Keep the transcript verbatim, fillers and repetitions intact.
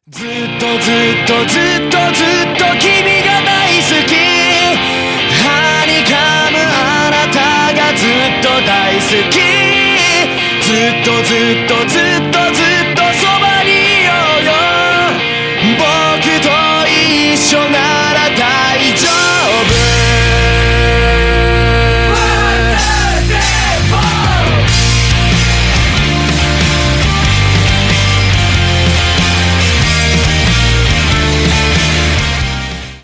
ずっとずっとずっとずっと君が大好き。はにかむあなたがずっと大好き。ずっとずっとずっとずっと